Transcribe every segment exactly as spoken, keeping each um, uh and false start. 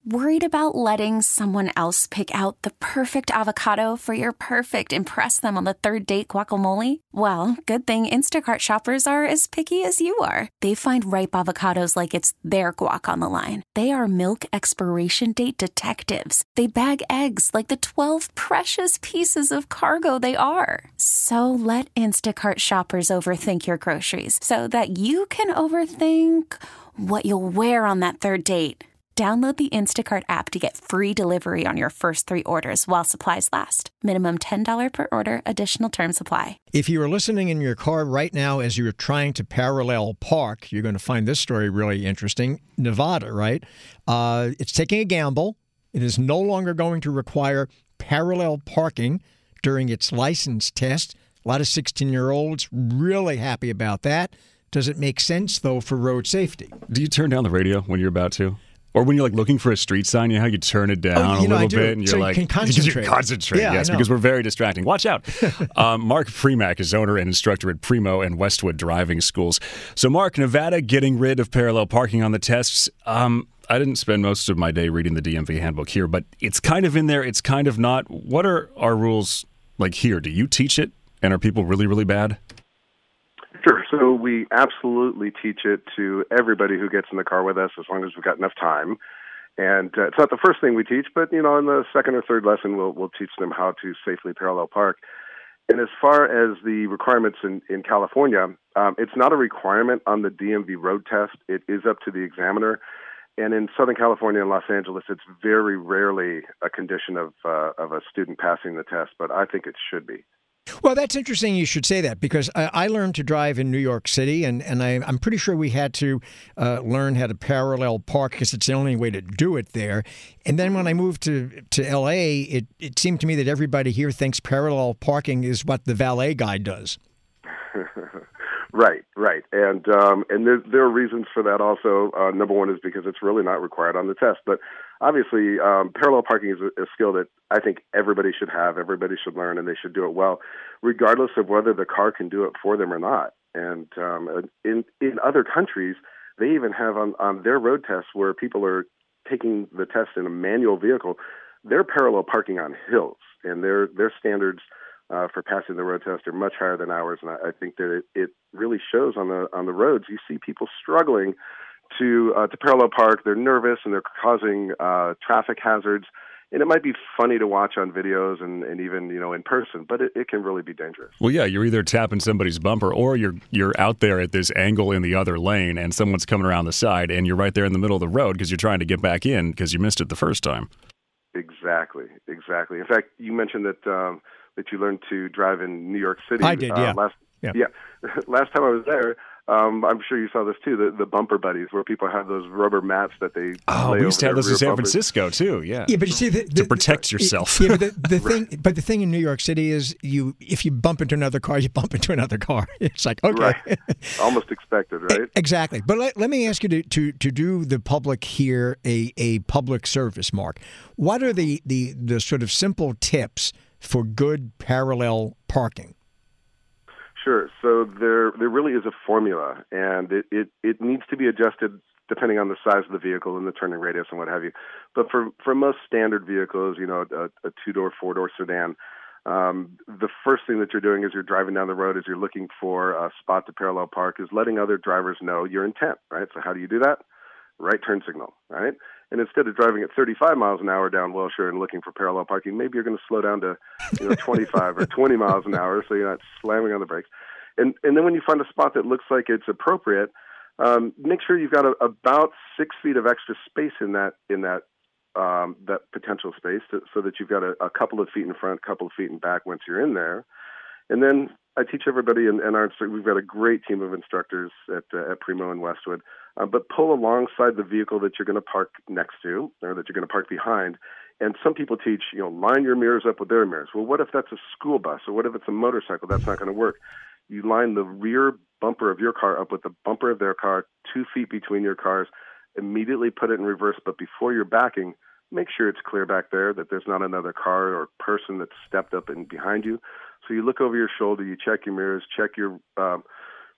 Worried about letting someone else pick out the perfect avocado for your perfect impress them on the third date guacamole? Well, good thing Instacart shoppers are as picky as you are. They find ripe avocados like it's their guac on the line. They are milk expiration date detectives. They bag eggs like the twelve precious pieces of cargo they are. So let Instacart shoppers overthink your groceries so that you can overthink what you'll wear on that third date. Download the Instacart app to get free delivery on your first three orders while supplies last. Minimum ten dollars per order. Additional terms apply. If you are listening in your car right now as you're trying to parallel park, you're going to find this story really interesting. Nevada, right? Uh, it's taking a gamble. It is no longer going to require parallel parking during its license test. A lot of sixteen-year-olds really happy about that. Does it make sense, though, for road safety? Do you turn down the radio when you're about to? Or when you're like looking for a street sign, you know how you turn it down oh, a know, little bit, and you're so like, you can concentrate. You concentrate, yeah, yes, because we're very distracting. Watch out. um, Mark Premack is owner and instructor at Primo and Westwood Driving Schools. So, Mark, Nevada getting rid of parallel parking on the tests. Um, I didn't spend most of my day reading the D M V handbook here, but it's kind of in there. It's kind of not. What are our rules like here? Do you teach it, and are people really, really bad? Sure. So we absolutely teach it to everybody who gets in the car with us, as long as we've got enough time. And uh, it's not the first thing we teach, but, you know, in the second or third lesson, we'll we'll teach them how to safely parallel park. And as far as the requirements in, in California, um, it's not a requirement on the D M V road test. It is up to the examiner. And in Southern California and Los Angeles, it's very rarely a condition of uh, of a student passing the test, but I think it should be. Well, that's interesting you should say that, because I, I learned to drive in New York City, and, and I, I'm pretty sure we had to uh, learn how to parallel park because it's the only way to do it there. And then when I moved to, to L A, it, it seemed to me that everybody here thinks parallel parking is what the valet guy does. Right, right. And um, and there, there are reasons for that also. Uh, number one is because it's really not required on the test. But obviously, um, parallel parking is a, a skill that I think everybody should have, everybody should learn, and they should do it well, regardless of whether the car can do it for them or not. And um, in in other countries, they even have on, on their road tests where people are taking the test in a manual vehicle, they're parallel parking on hills, and their their standards Uh, for passing the road test are much higher than ours, and I, I think that it, it really shows on the on the roads. You see people struggling to uh, to parallel park. They're nervous and they're causing uh, traffic hazards. And it might be funny to watch on videos and, and even you know in person, but it, it can really be dangerous. Well, yeah, you're either tapping somebody's bumper or you're you're out there at this angle in the other lane, and someone's coming around the side, and you're right there in the middle of the road because you're trying to get back in because you missed it the first time. Exactly, exactly. In fact, you mentioned that. Um, that you learned to drive in New York City. I did, yeah. Uh, last, yeah. yeah. Last time I was there, um, I'm sure you saw this too, the, the bumper buddies, where people have those rubber mats that they Oh, lay we used to have over those in San bumpers. Francisco, too, yeah. Yeah, but you see, the, the, to protect yourself. Yeah, but the, the thing, but the thing in New York City is, you if you bump into another car, you bump into another car. It's like, okay, Right. Almost expected, right? Exactly. But let, let me ask you to, to to do the public here a a public service, Mark. What are the the the sort of simple tips for good parallel parking? Sure. So there there really is a formula, and it, it, it needs to be adjusted depending on the size of the vehicle and the turning radius and what have you. But for, for most standard vehicles, you know, a, a two-door, four-door sedan, um, the first thing that you're doing as you're driving down the road, as you're looking for a spot to parallel park, is letting other drivers know your intent, right? So how do you do that? Right turn signal, right? And instead of driving at thirty-five miles an hour down Wilshire and looking for parallel parking, maybe you're going to slow down to you know, twenty-five or twenty miles an hour, so you're not slamming on the brakes. And and then when you find a spot that looks like it's appropriate, um, make sure you've got a, about six feet of extra space in that in that um, that potential space, to, so that you've got a, a couple of feet in front, a couple of feet in back once you're in there. And then I teach everybody, and, and our we've got a great team of instructors at uh, at Primo and Westwood. Uh, but pull alongside the vehicle that you're going to park next to, or that you're going to park behind. And some people teach, you know, line your mirrors up with their mirrors. Well, what if that's a school bus, or what if it's a motorcycle? That's not going to work. You line the rear bumper of your car up with the bumper of their car, two feet between your cars. Immediately put it in reverse, but before you're backing, make sure it's clear back there, that there's not another car or person that's stepped up and behind you. So you look over your shoulder, you check your mirrors, check your um,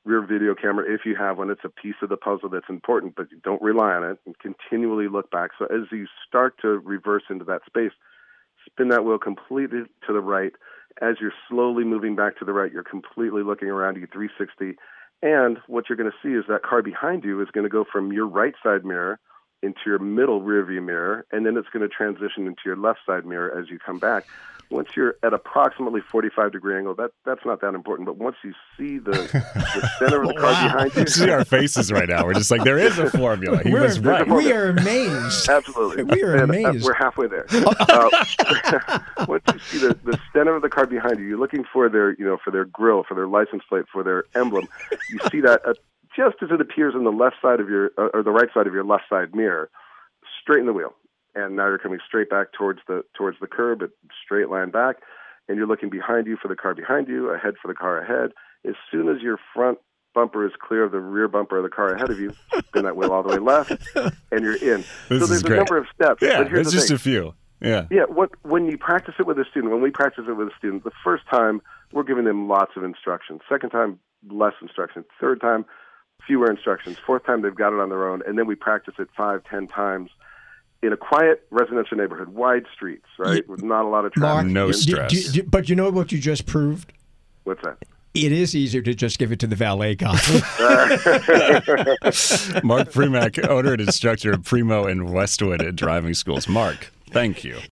rear video camera, if you have one. It's a piece of the puzzle that's important, but you don't rely on it, and continually look back. So as you start to reverse into that space, spin that wheel completely to the right. As you're slowly moving back to the right, you're completely looking around you three sixty. And what you're going to see is that car behind you is going to go from your right side mirror into your middle rear view mirror, and then it's going to transition into your left side mirror as you come back. Once you're at approximately forty-five degree angle, that that's not that important. But once you see the, the center of the car Wow. behind you, See our faces right now. We're just like, there is a formula. He We're, was right. we are amazed. absolutely, We are And, uh, amazed. we're halfway there. uh, once you see the, the center of the car behind you, you're looking for their, you know, for their grill, for their license plate, for their emblem. You see that uh, just as it appears on the left side of your uh, or the right side of your left side mirror. Straighten the wheel. And now you're coming straight back towards the towards the curb, at straight line back, and you're looking behind you for the car behind you, ahead for the car ahead. As soon as your front bumper is clear of the rear bumper of the car ahead of you, spin that wheel all the way left, and you're in. This so there's is a great. number of steps. Yeah, but here's it's the just thing. a few. Yeah. Yeah, what when you practice it with a student, when we practice it with a student, the first time we're giving them lots of instructions. Second time, less instructions. Third time, fewer instructions. Fourth time, they've got it on their own, and then we practice it five, ten times. In a quiet residential neighborhood, wide streets, right, with not a lot of traffic. Mark, No do- stress. do- do- but you know what you just proved? What's that? It is easier to just give it to the valet guy. Mark Premack, owner and instructor of Primo and Westwood Driving Schools. Mark, thank you.